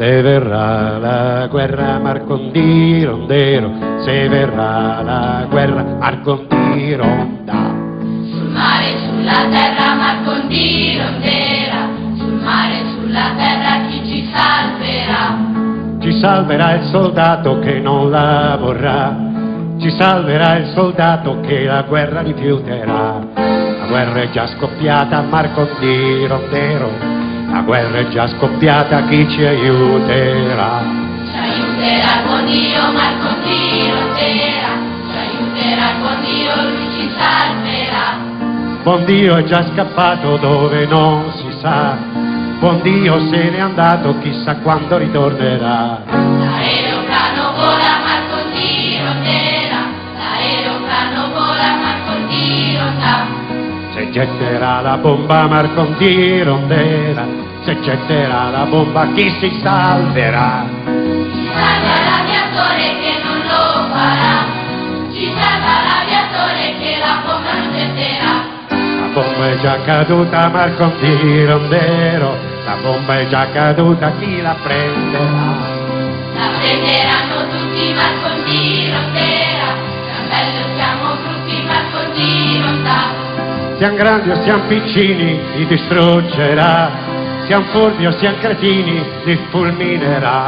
Se verrà la guerra Marcondi Rondero, se verrà la guerra Marcondi Ronda. Sul mare e sulla terra Marcondi Rondera, sul mare e sulla terra chi ci salverà? Ci salverà il soldato che non la vorrà, ci salverà il soldato che la guerra rifiuterà. La guerra è già scoppiata Marcondi Rondero, la guerra è già scoppiata, chi ci aiuterà? Ci aiuterà con Dio Marcondi Rondera, ci aiuterà con Dio, lui ci salverà. Buon Dio è già scappato dove non si sa, buon Dio se n'è andato, chissà quando ritornerà. L'aeroplano vola Marcondi Rondera, l'aeroplano vola Marcondi Ronda. Se getterà la bomba Marcondi Rondera, se getterà la bomba chi si salverà? Ci salva l'aviatore che non lo farà, ci salva l'aviatore che la bomba non getterà. La bomba è già caduta Marcondi Rondero, la bomba è già caduta, chi la prenderà? La prenderanno tutti Marcondi Rondera, bello siamo tutti Marcondi Ronda. Siamo grandi o siamo piccini, li distruggerà, siamo furbi o siamo cretini, li fulminerà.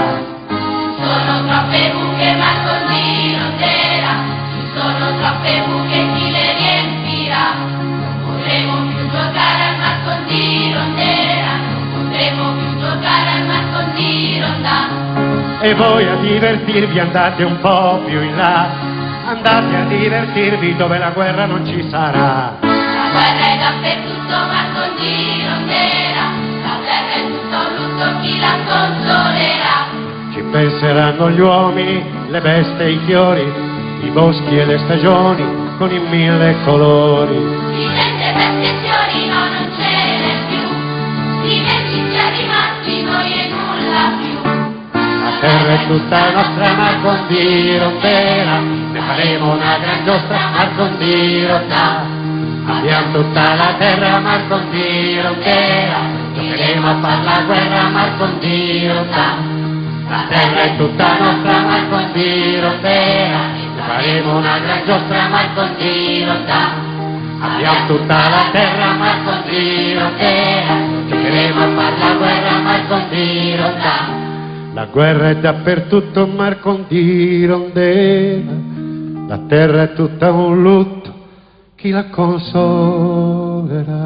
Sono troppe buche Marcondi Rondera, ci sono troppe buche, chi le riempirà? Non potremo più giocare al Marcondi Rondera, non potremo più giocare al Marcondi Ronda. E voi a divertirvi andate un po' più in là, andate a divertirvi dove la guerra non ci sarà. La guerra è dappertutto Marcondi Rondera, la terra è tutto un lutto, chi la consolerà? Ci penseranno gli uomini, le bestie e i fiori, i boschi e le stagioni con i mille colori. Silenzio, bestie e fiori, no, non ce n'è più, silenzio già rimasti noi e nulla più. La terra è tutta nostra Marcondi Rondera, ne faremo una gran giostra Marcondi Ronda. Abbiamo tutta la terra Marcondi Rondera, giocheremo a far la guerra Marcondi Ronda. La terra è tutta nostra Marcondi Rondera, ne faremo una gran giostra Marcondi Ronda. Abbiamo tutta la terra Marcondi Rondera, giocheremo a far la guerra Marcondi Ronda. La guerra è dappertutto Marcondi Rondera, la terra è tutta un lutto, chi la consolerà?